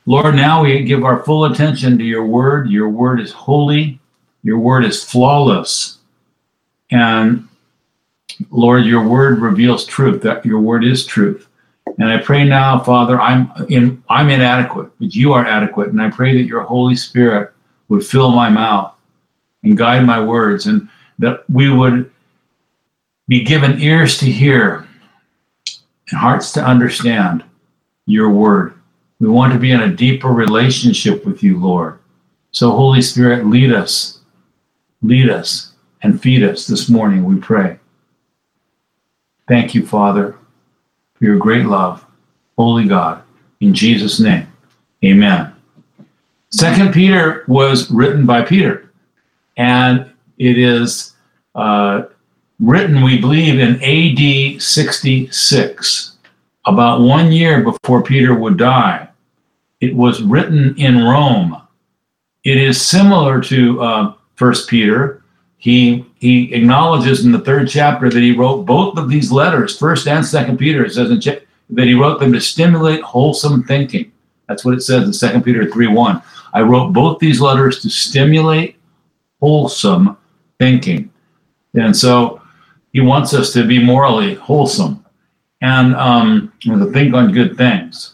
Lord, now we give our full attention to your word. Your word is holy. Your word is flawless. And Lord, your word reveals truth. That your word is truth. And I pray now, Father, I'm inadequate, but you are adequate. And I pray that your Holy Spirit would fill my mouth and guide my words, and that we would be given ears to hear and hearts to understand your word. We want to be in a deeper relationship with you, Lord. So Holy Spirit, lead us, and feed us this morning, we pray. Thank you, Father, for your great love, holy God, in Jesus' name, amen. 2 Peter was written by Peter, and it is written, we believe, in AD 66, about 1 year before Peter would die. It was written in Rome. It is similar to 1 Peter. He acknowledges in the 3rd chapter that he wrote both of these letters, 1st and 2nd Peter. It says that he wrote them to stimulate wholesome thinking. That's what it says in 2 Peter 3:1. I wrote both these letters to stimulate wholesome thinking. And so he wants us to be morally wholesome and to think on good things.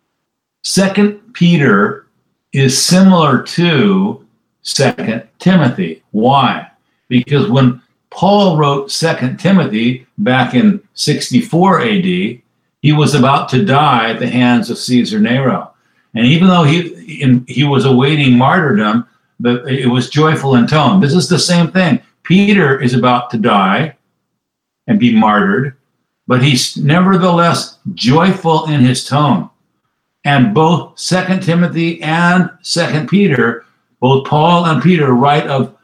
2 Peter is similar to 2 Timothy. Why? Because when Paul wrote 2 Timothy back in 64 AD, he was about to die at the hands of Caesar Nero. And even though he was awaiting martyrdom, but it was joyful in tone. This is the same thing. Peter is about to die and be martyred, but he's nevertheless joyful in his tone. And both 2 Timothy and 2 Peter, both Paul and Peter write of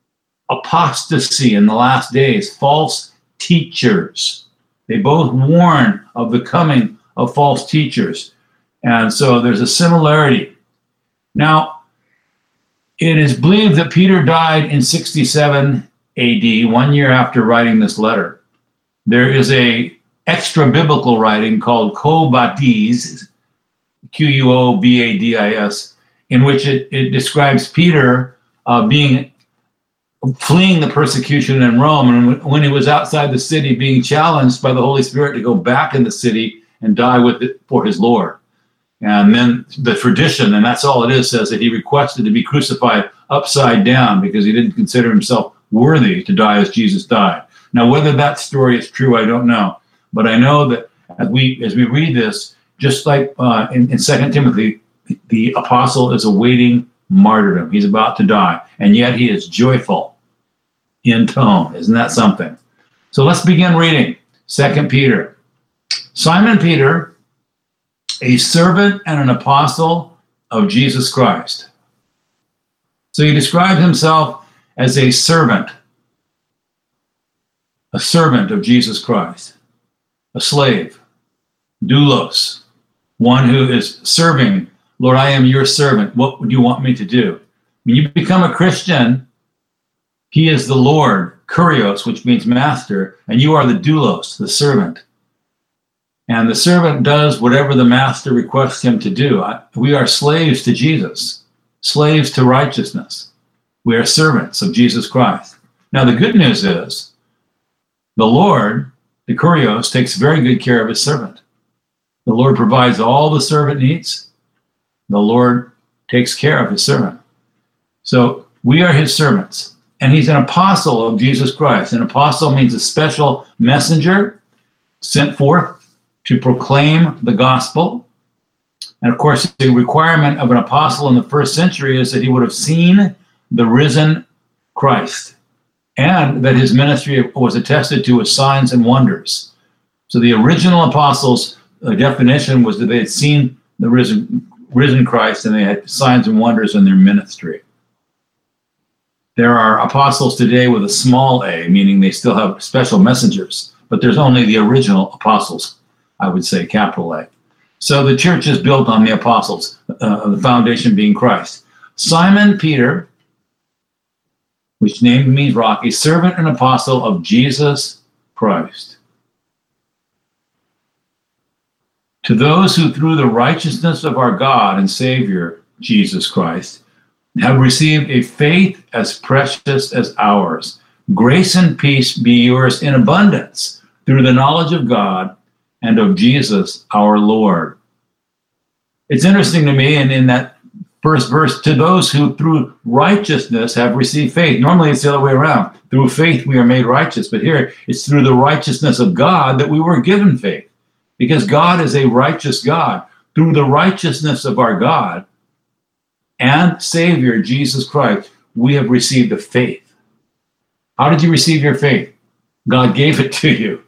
apostasy in the last days, false teachers. They both warn of the coming of false teachers. And so there's a similarity. Now, it is believed that Peter died in 67 AD, 1 year after writing this letter. There is a extra biblical writing called Quobadis, Quobadis, in which it describes Peter fleeing the persecution in Rome, and when he was outside the city being challenged by the Holy Spirit to go back in the city and die with it for his Lord. And then the tradition, and that's all it is, says that he requested to be crucified upside down because he didn't consider himself worthy to die as Jesus died. Now, whether that story is true, I don't know. But I know that as we read this, just like in 2 Timothy, the apostle is awaiting martyrdom. He's about to die, and yet he is joyful in tone. Isn't that something? So let's begin reading 2 Peter. Simon Peter, a servant and an apostle of Jesus Christ. So he describes himself as a servant of Jesus Christ, a slave, doulos, one who is serving. Lord, I am your servant. What would you want me to do? When you become a Christian, he is the Lord, kurios, which means master, and you are the doulos, the servant. And the servant does whatever the master requests him to do. We are slaves to Jesus, slaves to righteousness. We are servants of Jesus Christ. Now, the good news is the Lord, the kurios, takes very good care of his servant. The Lord provides all the servant needs. The Lord takes care of his servant. So we are his servants. And he's an apostle of Jesus Christ. An apostle means a special messenger sent forth to proclaim the gospel. And of course, the requirement of an apostle in the first century is that he would have seen the risen Christ and that his ministry was attested to with signs and wonders. So the original apostles' definition was that they had seen the risen Christ and they had signs and wonders in their ministry. There are apostles today with a small a, meaning they still have special messengers, but there's only the original apostles, I would say, capital A. So the church is built on the apostles, the foundation being Christ. Simon Peter, which name means rock, a servant and apostle of Jesus Christ. To those who through the righteousness of our God and Savior, Jesus Christ, have received a faith as precious as ours, grace and peace be yours in abundance through the knowledge of God and of Jesus our Lord. It's interesting to me, and in that first verse, to those who through righteousness have received faith. Normally it's the other way around. Through faith we are made righteous, but here it's through the righteousness of God that we were given faith. Because God is a righteous God. Through the righteousness of our God and Savior, Jesus Christ, we have received the faith. How did you receive your faith? God gave it to you.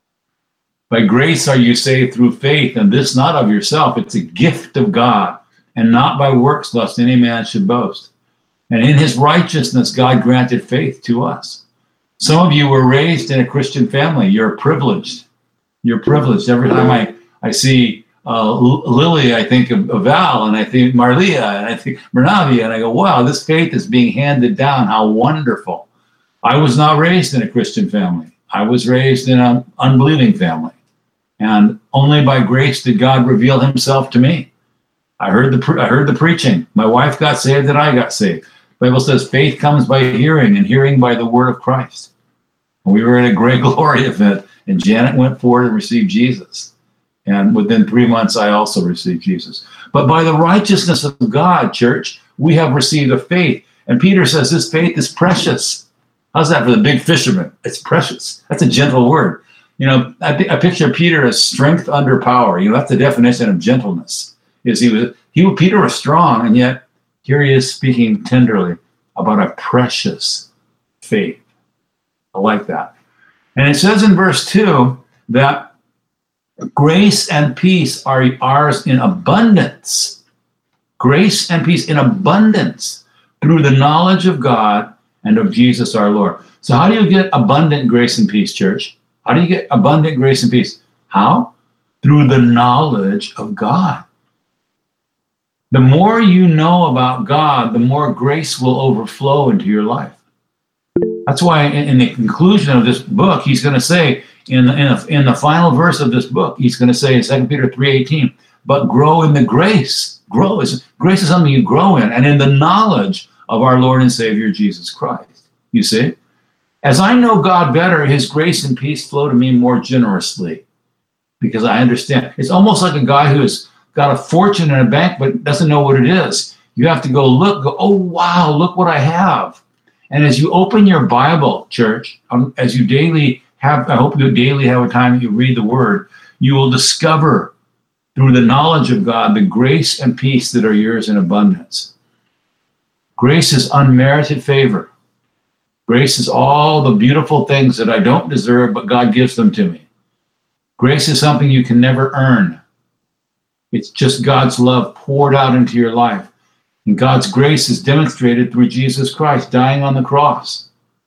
By grace are you saved through faith, and this not of yourself. It's a gift of God, and not by works, lest any man should boast. And in his righteousness, God granted faith to us. Some of you were raised in a Christian family. You're privileged. You're privileged. Every time I see Lily, I think of Val, and I think Marlia, and I think Bernavi, and I go, wow, this faith is being handed down. How wonderful. I was not raised in a Christian family. I was raised in an unbelieving family. And only by grace did God reveal himself to me. I heard the preaching. My wife got saved and I got saved. The Bible says faith comes by hearing, and hearing by the word of Christ. And we were in a Great Glory event, and Janet went forward and received Jesus. And within 3 months, I also received Jesus. But by the righteousness of God, church, we have received a faith. And Peter says this faith is precious. How's that for the big fisherman? It's precious. That's a gentle word. You know, I picture Peter as strength under power. You know, that's the definition of gentleness. Peter was strong, and yet here he is speaking tenderly about a precious faith. I like that. And it says in verse 2 that grace and peace are ours in abundance. Grace and peace in abundance through the knowledge of God and of Jesus our Lord. So how do you get abundant grace and peace, church? How do you get abundant grace and peace? How? Through the knowledge of God. The more you know about God, the more grace will overflow into your life. That's why in the conclusion of this book, he's going to say, in the final verse of this book, he's going to say in 2 Peter 3:18, but grow in the grace. Grace is something you grow in, and in the knowledge of our Lord and Savior, Jesus Christ. You see? As I know God better, his grace and peace flow to me more generously because I understand. It's almost like a guy who's got a fortune in a bank but doesn't know what it is. You have to go, oh, wow, look what I have. And as you open your Bible, church, as you daily have, I hope you daily have a time that you read the word, you will discover through the knowledge of God the grace and peace that are yours in abundance. Grace is unmerited favor. Grace is all the beautiful things that I don't deserve, but God gives them to me. Grace is something you can never earn. It's just God's love poured out into your life. And God's grace is demonstrated through Jesus Christ dying on the cross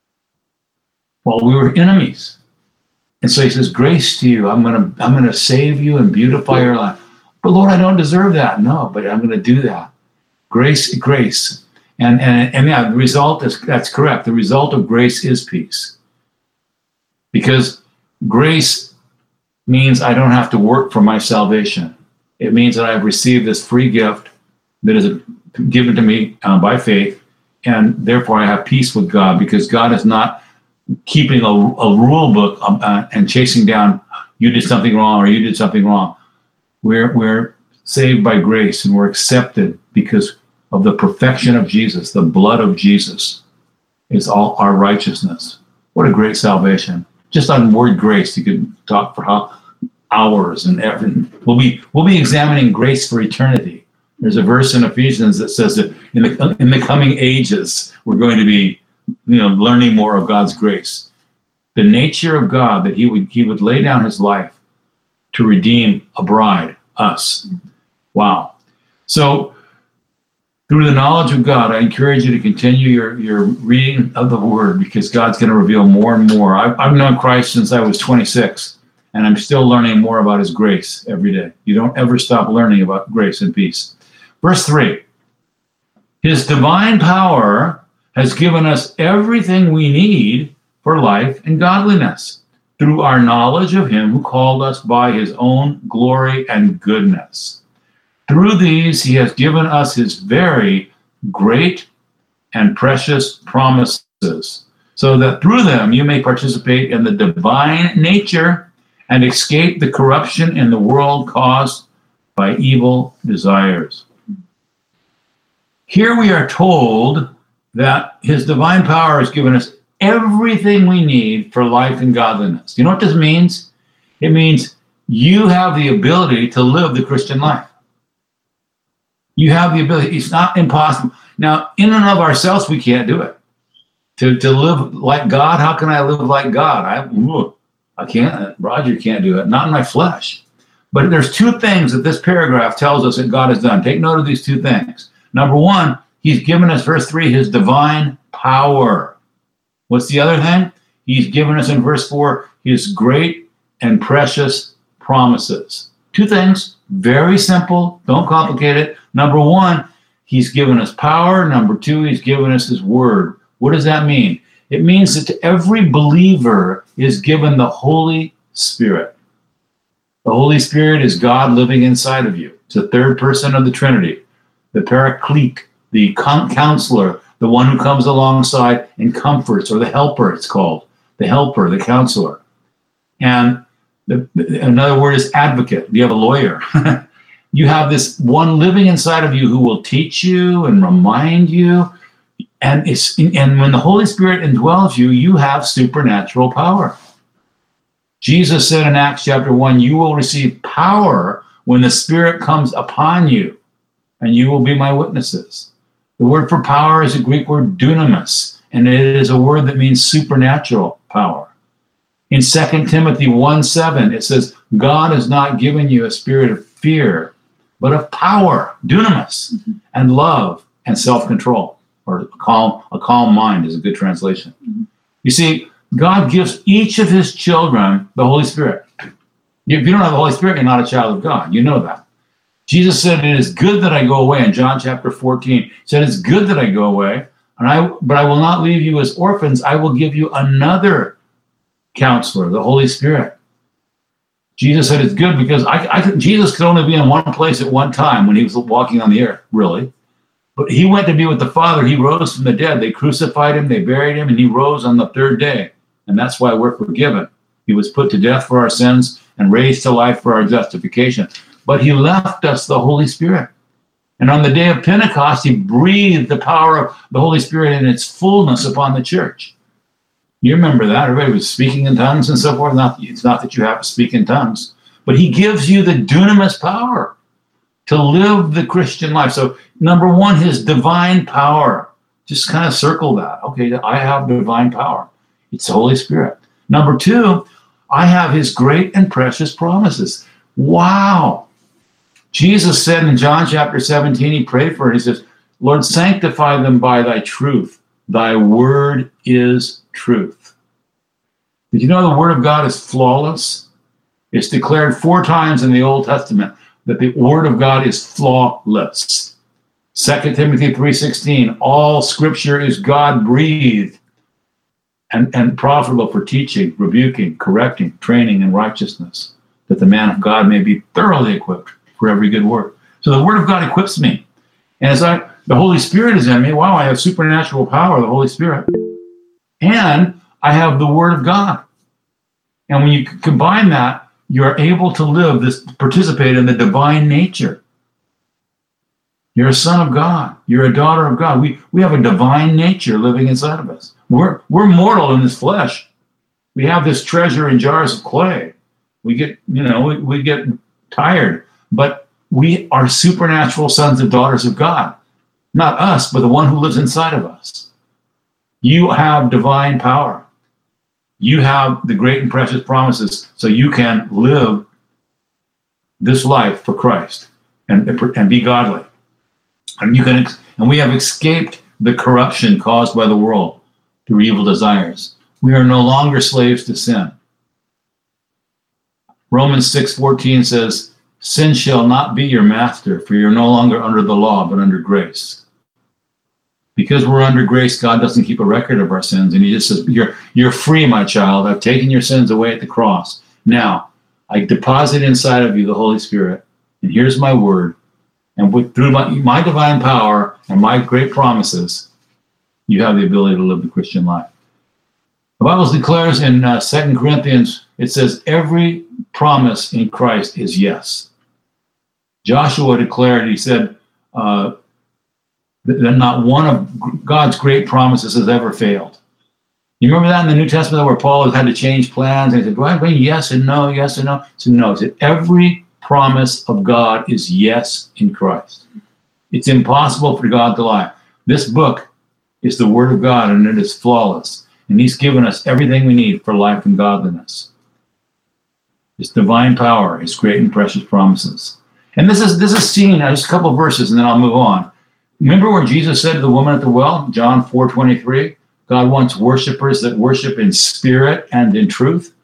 while we were enemies. And so he says, grace to you. I'm going to save you and beautify your life. But Lord, I don't deserve that. No, but I'm going to do that. Grace. And yeah, the result is, that's correct. The result of grace is peace. Because grace means I don't have to work for my salvation. It means that I've received this free gift that is given to me by faith, and therefore I have peace with God because God is not keeping a rule book and chasing down, you did something wrong or you did something wrong. We're saved by grace, and we're accepted because of the perfection of Jesus. The blood of Jesus is all our righteousness. What a great salvation. Just on word grace, you could talk for hours and everything. We'll be examining grace for eternity. There's a verse in Ephesians that says that in the coming ages, we're going to be learning more of God's grace. The nature of God, that he would lay down his life to redeem a bride, us. Wow. So through the knowledge of God, I encourage you to continue your reading of the Word because God's going to reveal more and more. I've known Christ since I was 26, and I'm still learning more about his grace every day. You don't ever stop learning about grace and peace. Verse 3, his divine power has given us everything we need for life and godliness through our knowledge of him who called us by his own glory and goodness. Through these, he has given us his very great and precious promises, so that through them you may participate in the divine nature and escape the corruption in the world caused by evil desires. Here we are told that his divine power has given us everything we need for life and godliness. You know what this means? It means you have the ability to live the Christian life. You have the ability. It's not impossible. Now, in and of ourselves, we can't do it. To live like God, how can I live like God? I can't. Roger can't do it. Not in my flesh. But there's two things that this paragraph tells us that God has done. Take note of these two things. Number one, he's given us, verse 3, his divine power. What's the other thing? He's given us in verse 4 his great and precious promises. Two things, very simple, don't complicate it. Number one, he's given us power. Number two, he's given us his word. What does that mean? It means that to every believer is given the Holy Spirit. The Holy Spirit is God living inside of you. It's the third person of the Trinity, the Paraclete, the counselor, the one who comes alongside and comforts, or the helper, it's called. The helper, the counselor. And another word is advocate. You have a lawyer. You have this one living inside of you who will teach you and remind you. And when the Holy Spirit indwells you, you have supernatural power. Jesus said in Acts chapter 1, you will receive power when the Spirit comes upon you, and you will be my witnesses. The word for power is a Greek word dunamis, and it is a word that means supernatural power. In 2 Timothy 1:7, it says, God has not given you a spirit of fear, but of power, dunamis, and love and self-control, or a calm mind is a good translation. You see, God gives each of his children the Holy Spirit. If you don't have the Holy Spirit, you're not a child of God. You know that. Jesus said, it is good that I go away. In John chapter 14, he said, it's good that I go away, but I will not leave you as orphans. I will give you another counselor, the Holy Spirit. Jesus said it's good because Jesus could only be in one place at one time when he was walking on the earth, really. But he went to be with the Father. He rose from the dead. They crucified him, they buried him, and he rose on the third day. And that's why we're forgiven. He was put to death for our sins and raised to life for our justification. But he left us the Holy Spirit. And on the day of Pentecost, he breathed the power of the Holy Spirit in its fullness upon the church. You remember that. Everybody was speaking in tongues and so forth. It's not that you have to speak in tongues, but he gives you the dunamis power to live the Christian life. So number one, his divine power. Just kind of circle that. Okay, I have divine power. It's the Holy Spirit. Number two, I have his great and precious promises. Wow. Jesus said in John chapter 17, he prayed for it. He says, Lord, sanctify them by thy truth. Thy word is truth. Did you know the word of God is flawless? It's declared 4 times in the Old Testament that the word of God is flawless. 2 Timothy 3:16, all scripture is God-breathed and profitable for teaching, rebuking, correcting, training in righteousness, that the man of God may be thoroughly equipped for every good work. So the word of God equips me. And as the Holy Spirit is in me, wow, I have supernatural power, the Holy Spirit. And I have the word of God. And when you combine that, you're able to participate in the divine nature. You're a son of God. You're a daughter of God. We have a divine nature living inside of us. We're mortal in this flesh. We have this treasure in jars of clay. We get tired, but we are supernatural sons and daughters of God. Not us, but the one who lives inside of us. You have divine power. You have the great and precious promises, so you can live this life for Christ and be godly. And we have escaped the corruption caused by the world through evil desires. We are no longer slaves to sin. Romans 6:14 says, sin shall not be your master, for you're no longer under the law, but under grace. Because we're under grace, God doesn't keep a record of our sins. And he just says, you're free, my child. I've taken your sins away at the cross. Now, I deposit inside of you the Holy Spirit. And here's my word. And through my divine power and my great promises, you have the ability to live the Christian life. The Bible declares in 2 Corinthians, it says, every promise in Christ is yes. Joshua declared, he said, that not one of God's great promises has ever failed. You remember that in the New Testament where Paul had to change plans? And he said, do I mean yes and no, yes and no? He said, no. He said, every promise of God is yes in Christ. It's impossible for God to lie. This book is the Word of God, and it is flawless. And he's given us everything we need for life and godliness. His divine power, his great and precious promises. And this is seen, just a couple of verses, and then I'll move on. Remember where Jesus said to the woman at the well, John 4:23, God wants worshipers that worship in spirit and in truth.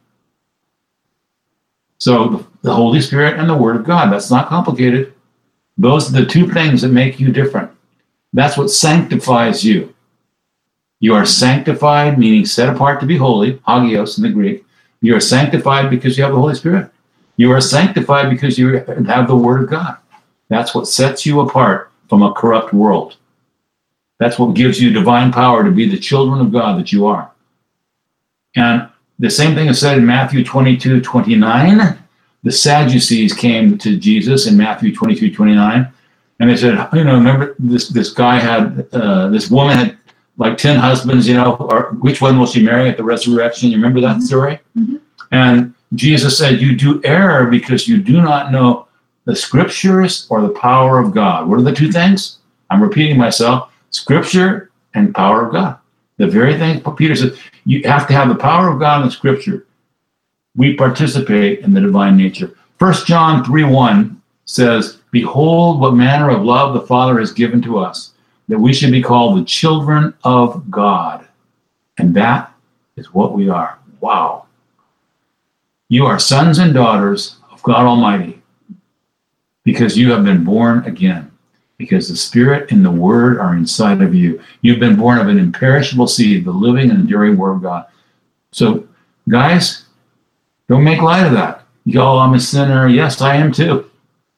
So the Holy Spirit and the Word of God, that's not complicated. Those are the two things that make you different. That's what sanctifies you. You are sanctified, meaning set apart to be holy, hagios in the Greek. You are sanctified because you have the Holy Spirit. You are sanctified because you have the Word of God. That's what sets you apart from a corrupt world. That's what gives you divine power to be the children of God that you are. And the same thing is said in Matthew 22:29. The Sadducees came to Jesus in Matthew 22:29, and they said, remember this guy had, this woman had like 10 husbands, or which one will she marry at the resurrection? You remember that story? Mm-hmm. And Jesus said, you do err because you do not know the scriptures or the power of God. What are the two things? I'm repeating myself. Scripture and power of God. The very thing Peter says, you have to have the power of God and the scripture. We participate in the divine nature. 1 John 3:1 says, behold what manner of love the Father has given to us, that we should be called the children of God. And that is what we are. Wow. You are sons and daughters of God Almighty because you have been born again, because the Spirit and the Word are inside of you. You've been born of an imperishable seed, the living and enduring Word of God. So, guys, don't make light of that. I'm a sinner. Yes, I am too.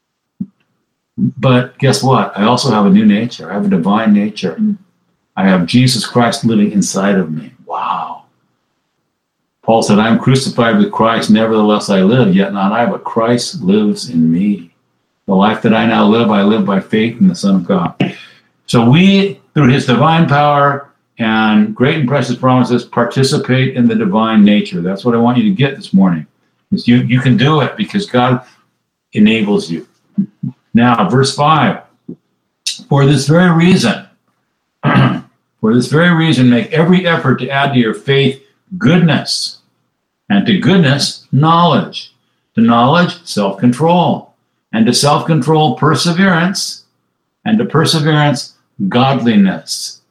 But guess what? I also have a new nature. I have a divine nature. I have Jesus Christ living inside of me. Wow. Paul said, I am crucified with Christ. Nevertheless, I live, yet not I, but Christ lives in me. The life that I now live, I live by faith in the Son of God. So we, through his divine power and great and precious promises, participate in the divine nature. That's what I want you to get this morning. Is you can do it because God enables you. Now, verse 5. For this very reason, make every effort to add to your faith goodness, and to goodness, knowledge. To knowledge, self-control. And to self-control, perseverance. And to perseverance, godliness.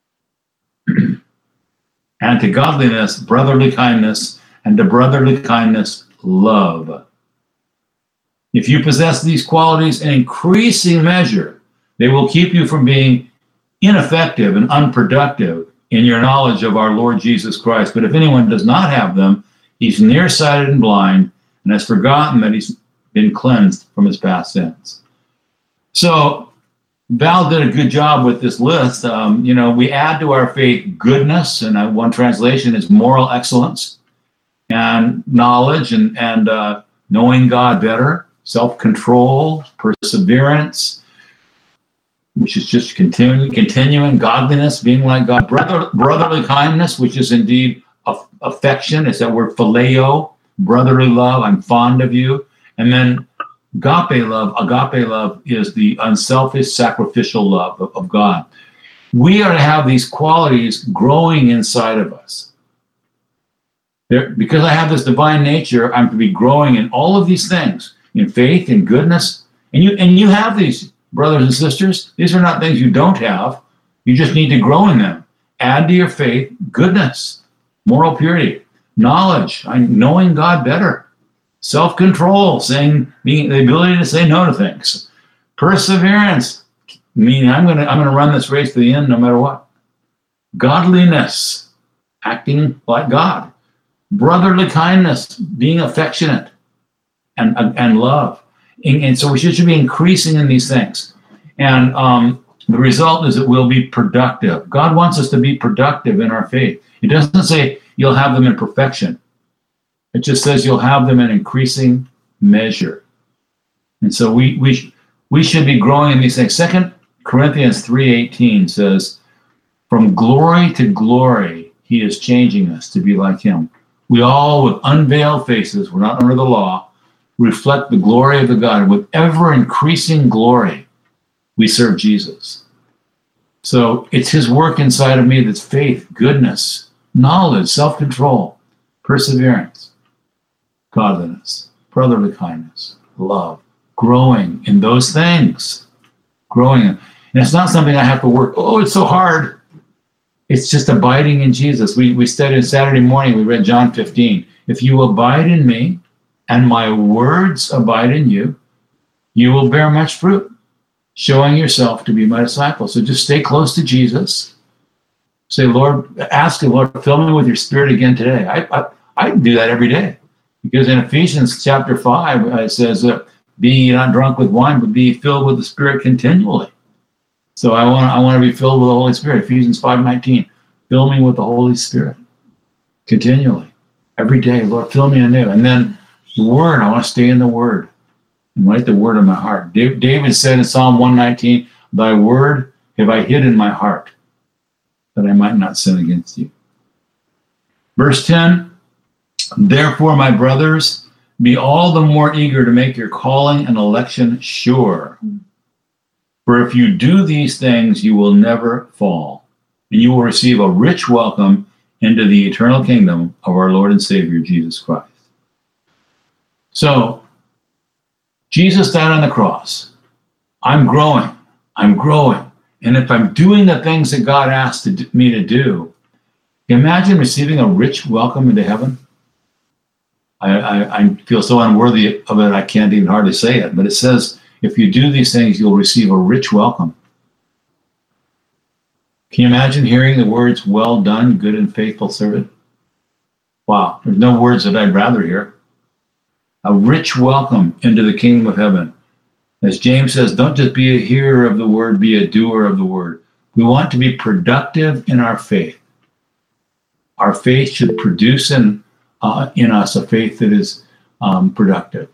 And to godliness, brotherly kindness. And to brotherly kindness, love. If you possess these qualities in increasing measure, they will keep you from being ineffective and unproductive in your knowledge of our Lord Jesus Christ. But if anyone does not have them, he's nearsighted and blind, and has forgotten that he's been cleansed from his past sins. So Val did a good job with this list. We add to our faith goodness, and one translation is moral excellence, and knowledge and knowing God better, self-control, perseverance, which is just continuing godliness, being like God, brotherly kindness, which is indeed affection. It's that word phileo, brotherly love. I'm fond of you. And then agape love is the unselfish, sacrificial love of God. We are to have these qualities growing inside of us. Because I have this divine nature, I'm to be growing in all of these things, in faith, in goodness. And you have these, brothers and sisters. These are not things you don't have. You just need to grow in them. Add to your faith goodness, moral purity, knowledge, knowing God better, self-control, being the ability to say no to things, perseverance, meaning I'm gonna run this race to the end no matter what. Godliness, acting like God. Brotherly kindness, being affectionate and love. And so we should be increasing in these things. And the result is that we'll be productive. God wants us to be productive in our faith. It doesn't say you'll have them in perfection. It just says you'll have them in increasing measure. And so we should be growing in these things. 2 Corinthians 3:18 says, from glory to glory, he is changing us to be like him. We all, with unveiled faces, we're not under the law, reflect the glory of the God. And with ever increasing glory, we serve Jesus. So it's his work inside of me that's faith, goodness, knowledge, self-control, perseverance, godliness, brotherly kindness, love, growing in those things. Growing in. And it's not something I have to work. Oh, it's so hard. It's just abiding in Jesus. We studied Saturday morning, we read John 15. If you abide in me and my words abide in you, you will bear much fruit, showing yourself to be my disciple. So just stay close to Jesus. Say, Lord, ask him, Lord, fill me with your spirit again today. I do that every day. Because in Ephesians chapter 5, it says, be ye not drunk with wine, but be filled with the Spirit continually. So I want to be filled with the Holy Spirit. Ephesians 5:19, fill me with the Holy Spirit continually. Every day, Lord, fill me anew. And then the Word, I want to stay in the Word and write the Word in my heart. David said in Psalm 119, thy Word have I hid in my heart, that I might not sin against you. Verse 10, therefore, my brothers, be all the more eager to make your calling and election sure. For if you do these things, you will never fall, and you will receive a rich welcome into the eternal kingdom of our Lord and Savior, Jesus Christ. So, Jesus died on the cross. I'm growing. And if I'm doing the things that God asked me to do, imagine receiving a rich welcome into heaven. I feel so unworthy of it, I can't even hardly say it. But it says, if you do these things, you'll receive a rich welcome. Can you imagine hearing the words, well done, good and faithful servant? Wow, there's no words that I'd rather hear. A rich welcome into the kingdom of heaven. As James says, don't just be a hearer of the word, be a doer of the word. We want to be productive in our faith. Our faith should produce in us a faith that is productive.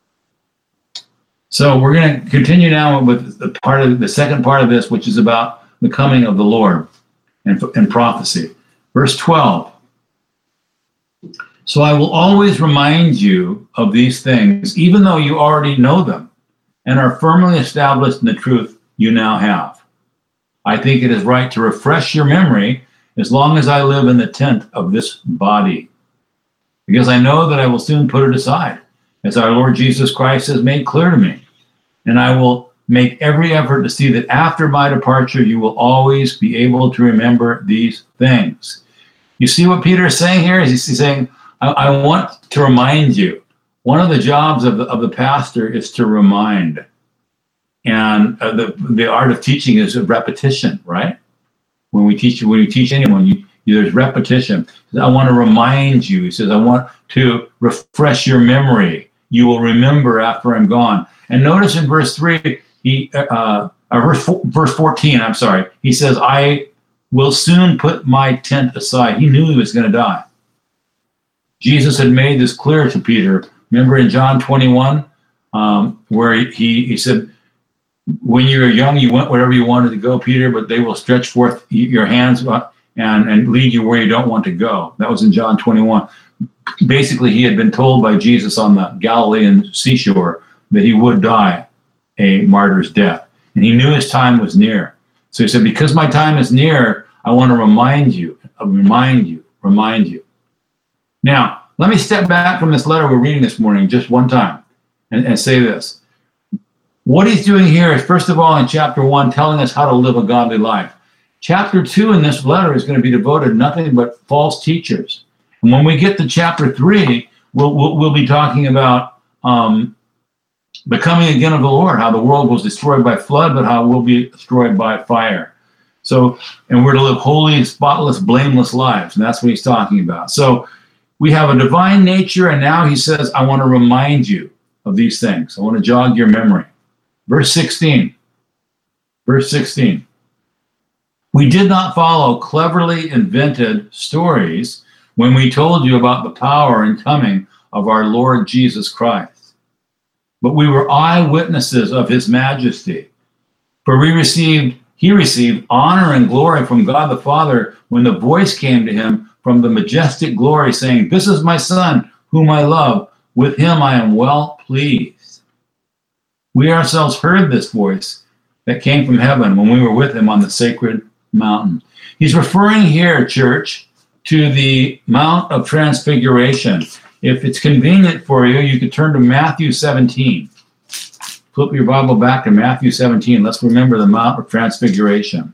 So we're going to continue now with the second part of this, which is about the coming of the Lord and prophecy. Verse 12. So I will always remind you of these things, even though you already know them and are firmly established in the truth you now have. I think it is right to refresh your memory as long as I live in the tent of this body, because I know that I will soon put it aside, as our Lord Jesus Christ has made clear to me. And I will make every effort to see that after my departure, you will always be able to remember these things. You see what Peter is saying here? He's saying, I want to remind you. One of the jobs of the pastor is to remind. And the art of teaching is repetition, right? When you teach anyone, there's repetition. I want to remind you. He says, I want to refresh your memory. You will remember after I'm gone. And notice in verse 3, verse 14, I'm sorry, he says, I will soon put my tent aside. He knew he was going to die. Jesus had made this clear to Peter. Remember in John 21, where he said, when you were young, you went wherever you wanted to go, Peter, but they will stretch forth your hands and lead you where you don't want to go. That was in John 21. Basically, he had been told by Jesus on the Galilean seashore that he would die a martyr's death. And he knew his time was near. So he said, because my time is near, I want to remind you. Now, let me step back from this letter we're reading this morning just one time and say this. What he's doing here is, first of all, in chapter 1, telling us how to live a godly life. Chapter 2 in this letter is going to be devoted to nothing but false teachers. And when we get to chapter 3, we'll be talking about the coming again of the Lord, how the world was destroyed by flood, but how it will be destroyed by fire. So, and we're to live holy, spotless, blameless lives. And that's what he's talking about. So we have a divine nature, and now he says, I want to remind you of these things. I want to jog your memory. Verse 16. Verse 16. We did not follow cleverly invented stories when we told you about the power and coming of our Lord Jesus Christ. But we were eyewitnesses of his majesty. For he received honor and glory from God the Father when the voice came to him from the majestic glory, saying, This is my Son, whom I love. With him I am well pleased. We ourselves heard this voice that came from heaven when we were with him on the sacred mountain. He's referring here, church, to the Mount of Transfiguration. If it's convenient for you, you could turn to Matthew 17. Flip your Bible back to Matthew 17. Let's remember the Mount of Transfiguration.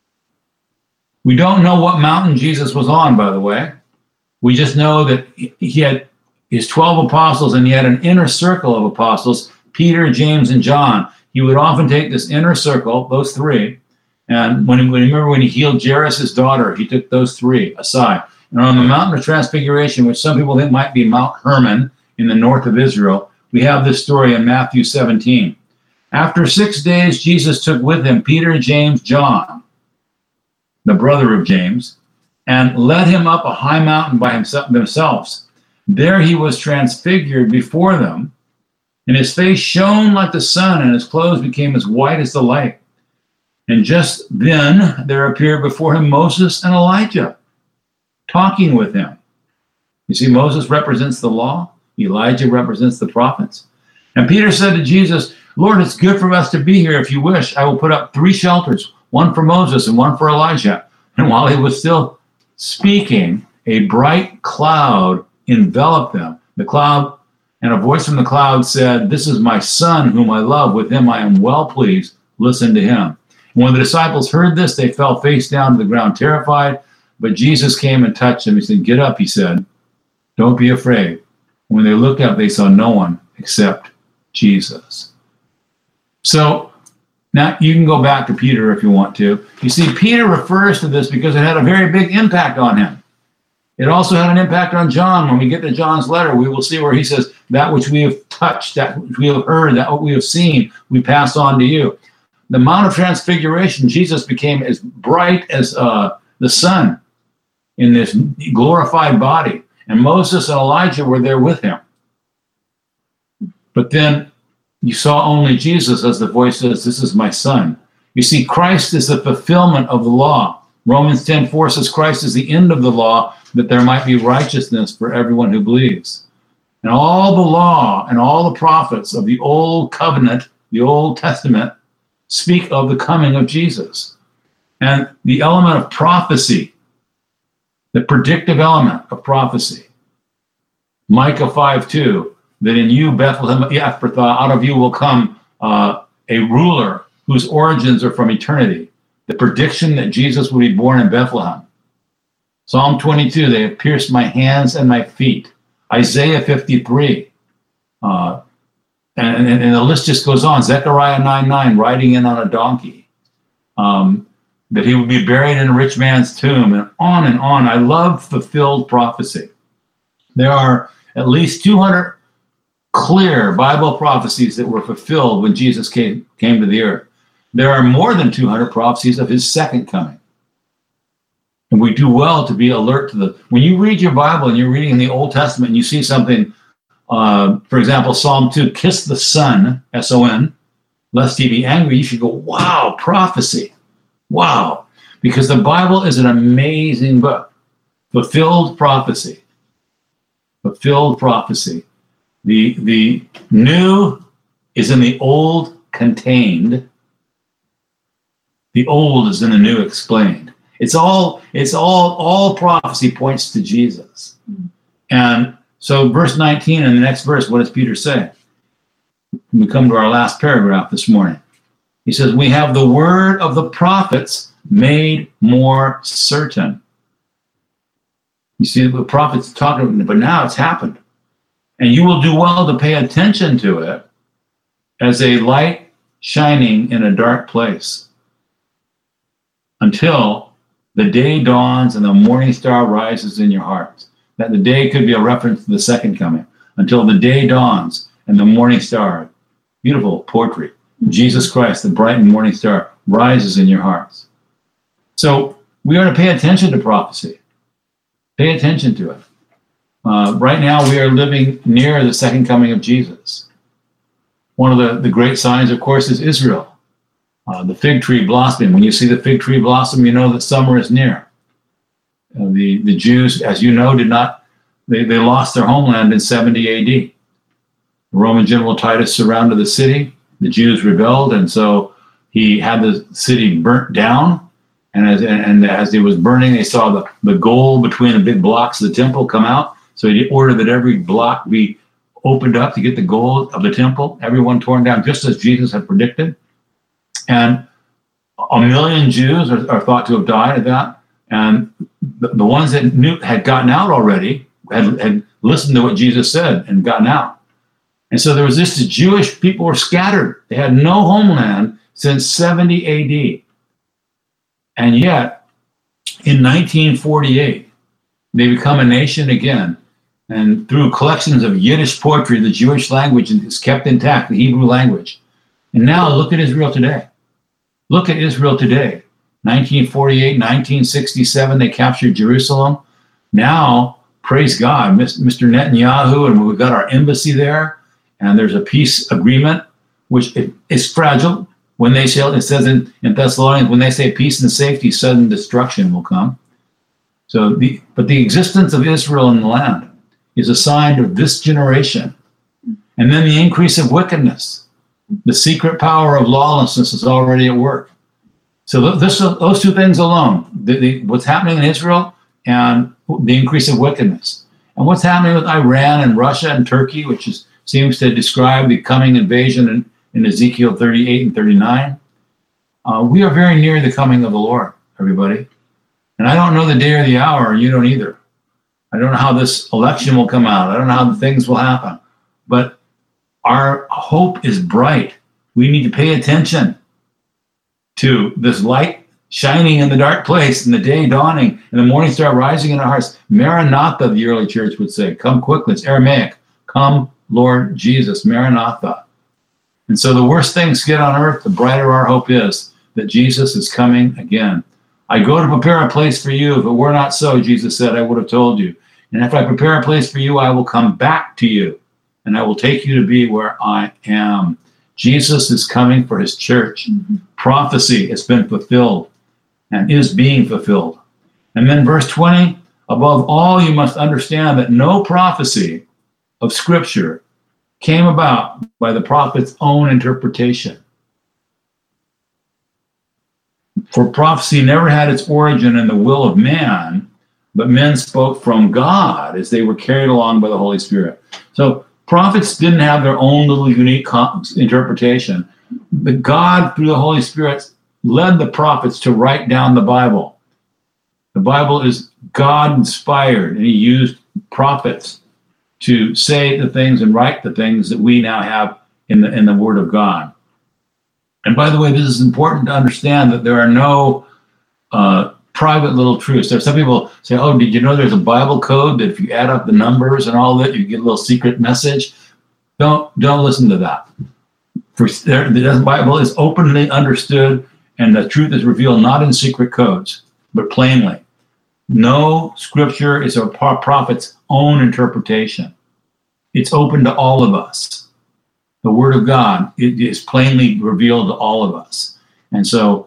We don't know what mountain Jesus was on, by the way. We just know that he had his 12 apostles, and he had an inner circle of apostles, Peter, James, and John. He would often take this inner circle, those three, and when he healed Jairus' daughter, he took those three aside. And on the Mountain of Transfiguration, which some people think might be Mount Hermon in the north of Israel, we have this story in Matthew 17. After 6 days, Jesus took with him Peter, James, John, the brother of James, and led him up a high mountain by themselves. There he was transfigured before them, and his face shone like the sun, and his clothes became as white as the light. And just then there appeared before him Moses and Elijah, talking with him. You see, Moses represents the law. Elijah represents the prophets. And Peter said to Jesus, Lord, it's good for us to be here. If you wish, I will put up 3 shelters, one for Moses and one for Elijah. And while he was still speaking, a bright cloud enveloped them. The cloud, and a voice from the cloud said, This is my Son, whom I love. With him I am well pleased. Listen to him. And when the disciples heard this, they fell face down to the ground, terrified. But Jesus came and touched them. He said, Get up, he said. Don't be afraid. When they looked up, they saw no one except Jesus. So now you can go back to Peter if you want to. You see, Peter refers to this because it had a very big impact on him. It also had an impact on John. When we get to John's letter, we will see where he says, that which we have touched, that which we have heard, that what we have seen, we pass on to you. The Mount of Transfiguration, Jesus became as bright as the sun in this glorified body. And Moses and Elijah were there with him. But then you saw only Jesus, as the voice says, This is my Son. You see, Christ is the fulfillment of the law. Romans 10:4 says Christ is the end of the law, that there might be righteousness for everyone who believes. And all the law and all the prophets of the Old Covenant, the Old Testament, speak of the coming of Jesus. And the element of prophecy, the predictive element of prophecy. Micah 5:2, that in you, Bethlehem Ephrathah, out of you will come a ruler whose origins are from eternity. The prediction that Jesus would be born in Bethlehem. Psalm 22, they have pierced my hands and my feet. Isaiah 53. And the list just goes on. Zechariah 9:9, riding in on a donkey. That he would be buried in a rich man's tomb, and on and on. I love fulfilled prophecy. There are at least 200 clear Bible prophecies that were fulfilled when Jesus came to the earth. There are more than 200 prophecies of his second coming. And we do well to be alert to when you read your Bible and you're reading in the Old Testament and you see something, for example, Psalm 2, kiss the Son, S-O-N, lest he be angry, you should go, wow, prophecy. Wow. Because the Bible is an amazing book. Fulfilled prophecy. Fulfilled prophecy. The new is in the old contained. The old is in the new explained. It's all prophecy points to Jesus. And so verse 19 and the next verse, what does Peter say? We come to our last paragraph this morning. He says, we have the word of the prophets made more certain. You see, the prophets talking, but now it's happened. And you will do well to pay attention to it, as a light shining in a dark place, until the day dawns and the morning star rises in your hearts. That the day could be a reference to the second coming. Until the day dawns and the morning star, beautiful poetry, Jesus Christ, the bright and morning star, rises in your hearts. So we are to pay attention to prophecy. Pay attention to it. Right now, we are living near the second coming of Jesus. One of the great signs, of course, is Israel. The fig tree blossoming. When you see the fig tree blossom, you know that summer is near. The Jews, as you know, they lost their homeland in 70 AD. The Roman general Titus surrounded the city. The Jews rebelled, and so he had the city burnt down. And as it was burning, they saw the gold between the big blocks of the temple come out. So he ordered that every block be opened up to get the gold of the temple, everyone torn down, just as Jesus had predicted. And 1 million Jews are thought to have died of that. And the ones that had gotten out already had listened to what Jesus said and gotten out. And so there was this Jewish people were scattered. They had no homeland since 70 AD. And yet, in 1948, they become a nation again. And through collections of Yiddish poetry, the Jewish language is kept intact, the Hebrew language. And now look at Israel today. Look at Israel today. 1948, 1967, they captured Jerusalem. Now, praise God, Mr. Netanyahu, and we've got our embassy there, and there's a peace agreement, which is fragile. When they say, it says in Thessalonians, when they say peace and safety, sudden destruction will come. But the existence of Israel in the land is a sign of this generation. And then the increase of wickedness. The secret power of lawlessness is already at work. So those two things alone, what's happening in Israel and the increase of wickedness. And what's happening with Iran and Russia and Turkey, which seems to describe the coming invasion in Ezekiel 38 and 39. We are very near the coming of the Lord, everybody. And I don't know the day or the hour, and you don't either. I don't know how this election will come out. I don't know how the things will happen. But our hope is bright. We need to pay attention to this light shining in the dark place and the day dawning and the morning star rising in our hearts. Maranatha, the early church would say. Come quickly. It's Aramaic. Come, Lord Jesus. Maranatha. And so the worse things get on earth, the brighter our hope is that Jesus is coming again. I go to prepare a place for you. If it were not so, Jesus said, I would have told you. And if I prepare a place for you, I will come back to you, and I will take you to be where I am. Jesus is coming for his church. Mm-hmm. Prophecy has been fulfilled and is being fulfilled. And then verse 20, above all, you must understand that no prophecy of Scripture came about by the prophet's own interpretation. For prophecy never had its origin in the will of man, but men spoke from God as they were carried along by the Holy Spirit. So prophets didn't have their own little unique interpretation, but God, through the Holy Spirit, led the prophets to write down the Bible. The Bible is God-inspired, and he used prophets to say the things and write the things that we now have in the Word of God. And by the way, this is important to understand that there are no private little truths. There are some people say, oh, did you know there's a Bible code that if you add up the numbers and all that, you get a little secret message? Don't listen to that. The Bible is openly understood, and the truth is revealed not in secret codes, but plainly. No scripture is a prophet's own interpretation. It's open to all of us. The Word of God is plainly revealed to all of us. And so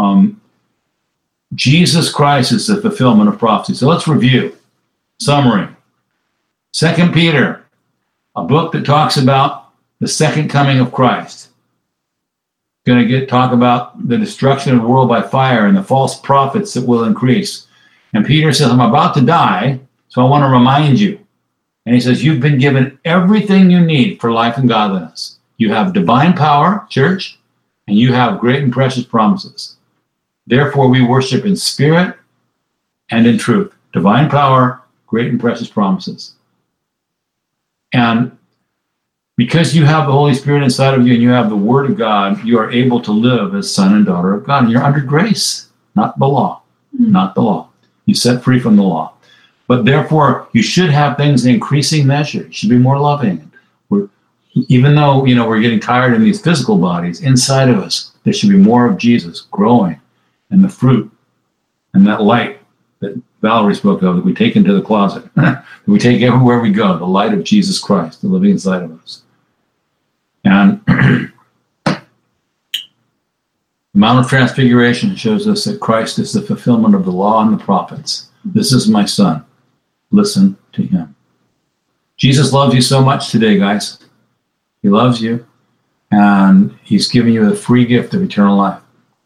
Jesus Christ is the fulfillment of prophecy. So let's review. Summary. 2 Peter, a book that talks about the second coming of Christ. Going to talk about the destruction of the world by fire and the false prophets that will increase. And Peter says, I'm about to die, so I want to remind you. And he says, you've been given everything you need for life and godliness. You have divine power, church, and you have great and precious promises. Therefore, we worship in spirit and in truth. Divine power, great and precious promises. And Because you have the Holy Spirit inside of you and you have the Word of God, you are able to live as son and daughter of God. And you're under grace, not the law. Not the law. You're set free from the law. But therefore, you should have things in increasing measure. You should be more loving. Even though, we're getting tired in these physical bodies, inside of us, there should be more of Jesus growing, and the fruit and that light that Valerie spoke of that we take into the closet, that we take everywhere we go, the light of Jesus Christ, the living inside of us. And the Mount of Transfiguration shows us that Christ is the fulfillment of the law and the prophets. This is my son. Listen to him. Jesus loves you so much today, guys. He loves you, and he's giving you the free gift of eternal life.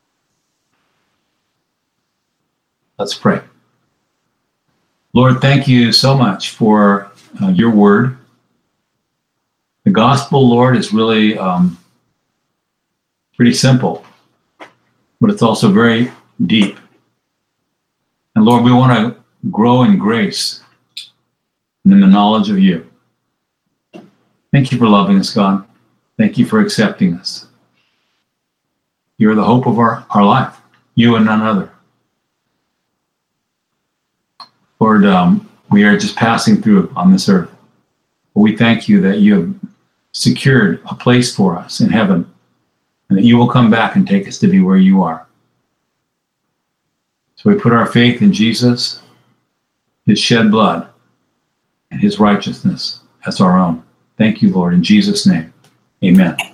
Let's pray. Lord, thank you so much for your word. The gospel, Lord, is really pretty simple, but it's also very deep. And Lord, we want to grow in grace and in the knowledge of you. Thank you for loving us, God. Thank you for accepting us. You're the hope of our life, you and none other. Lord, we are just passing through on this earth. But we thank you that you have secured a place for us in heaven, and that you will come back and take us to be where you are. So we put our faith in Jesus, his shed blood, and his righteousness as our own. Thank you, Lord, in Jesus' name. Amen.